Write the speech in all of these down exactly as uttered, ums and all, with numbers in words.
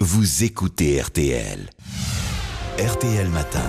vous écoutez R T L. R T L Matin.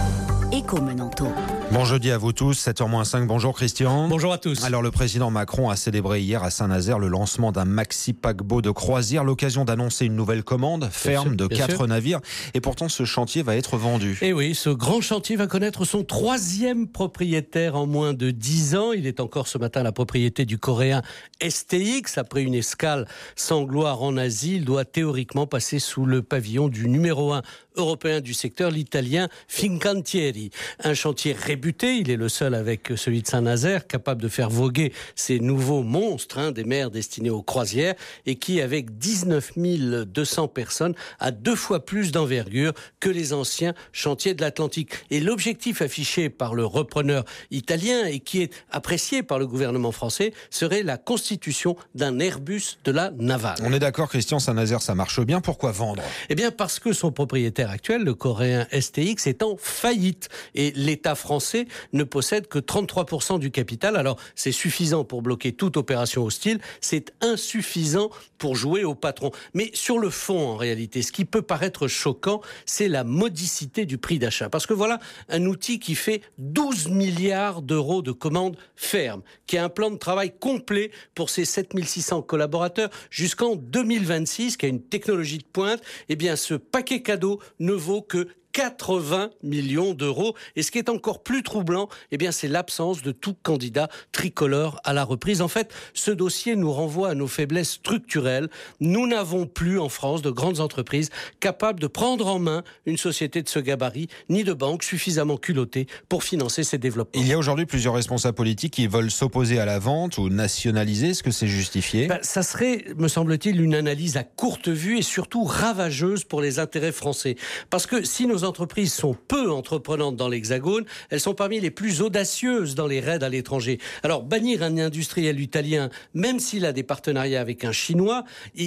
Éco Menanto. Bon jeudi à vous tous, sept heures moins cinq. Bonjour Christian. Bonjour à tous. Alors le président Macron a célébré hier à Saint-Nazaire le lancement d'un maxi paquebot de croisière, l'occasion d'annoncer une nouvelle commande ferme de quatre navires. Et pourtant ce chantier va être vendu. Et oui, ce grand chantier va connaître son troisième propriétaire en moins de dix ans. Il est encore ce matin la propriété du coréen S T X. Après une escale sans gloire en Asie, il doit théoriquement passer sous le pavillon du numéro un européen du secteur, l'italien Fincantieri. Un chantier réputé, il est le seul avec celui de Saint-Nazaire, capable de faire voguer ces nouveaux monstres hein, des mers destinés aux croisières et qui, avec dix-neuf mille deux cents personnes, a deux fois plus d'envergure que les anciens chantiers de l'Atlantique. Et l'objectif affiché par le repreneur italien et qui est apprécié par le gouvernement français serait la constitution d'un Airbus de la navale. On est d'accord Christian, Saint-Nazaire ça marche bien, pourquoi vendre ? Eh bien parce que son propriétaire actuel, le coréen S T X, est en faillite et l'État français ne possède que trente-trois pour cent du capital. Alors c'est suffisant pour bloquer toute opération hostile, c'est insuffisant pour jouer au patron. Mais sur le fond, en réalité, ce qui peut paraître choquant, c'est la modicité du prix d'achat. Parce que voilà un outil qui fait douze milliards d'euros de commandes fermes, qui a un plan de travail complet pour ses sept mille six cents collaborateurs jusqu'en deux mille vingt-six, qui a une technologie de pointe. Eh bien, ce paquet cadeau ne vaut que quatre-vingts millions d'euros. Et ce qui est encore plus troublant, eh bien, c'est l'absence de tout candidat tricolore à la reprise. En fait, ce dossier nous renvoie à nos faiblesses structurelles. Nous n'avons plus en France de grandes entreprises capables de prendre en main une société de ce gabarit, ni de banques suffisamment culottées pour financer ces développements. Il y a aujourd'hui plusieurs responsables politiques qui veulent s'opposer à la vente ou nationaliser. Est-ce que c'est justifié ? Ben, ça serait, me semble-t-il, une analyse à courte vue et surtout ravageuse pour les intérêts français. Parce que si nos entreprises sont peu entreprenantes dans l'Hexagone, elles sont parmi les plus audacieuses dans les raids à l'étranger. Alors, bannir un industriel italien, même s'il a des partenariats avec un Chinois,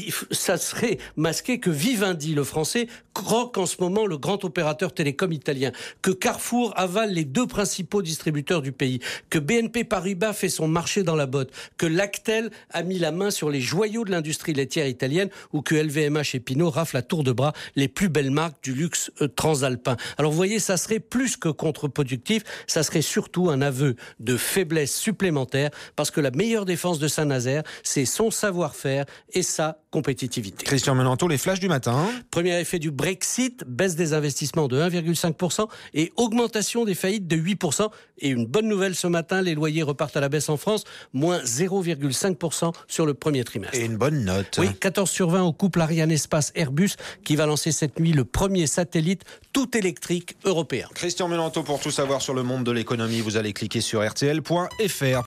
ça serait masquer que Vivendi, le français, croque en ce moment le grand opérateur télécom italien, que Carrefour avale les deux principaux distributeurs du pays, que B N P Paribas fait son marché dans la botte, que Lactel a mis la main sur les joyaux de l'industrie laitière italienne ou que L V M H et Pinot raflent à tour de bras les plus belles marques du luxe euh, transalpin. Alors vous voyez, ça serait plus que contre-productif, ça serait surtout un aveu de faiblesse supplémentaire parce que la meilleure défense de Saint-Nazaire, c'est son savoir-faire et sa compétitivité. Christian Menanto, les flashs du matin. Premier effet du Brexit, baisse des investissements de un virgule cinq pour cent et augmentation des faillites de huit pour cent. Et une bonne nouvelle ce matin, les loyers repartent à la baisse en France, moins zéro virgule cinq pour cent sur le premier trimestre. Et une bonne note. Oui, quatorze sur vingt au couple Ariane Espace Airbus qui va lancer cette nuit le premier satellite tout électrique européen. Christian Menanto, pour tout savoir sur le monde de l'économie, vous allez cliquer sur R T L point F R.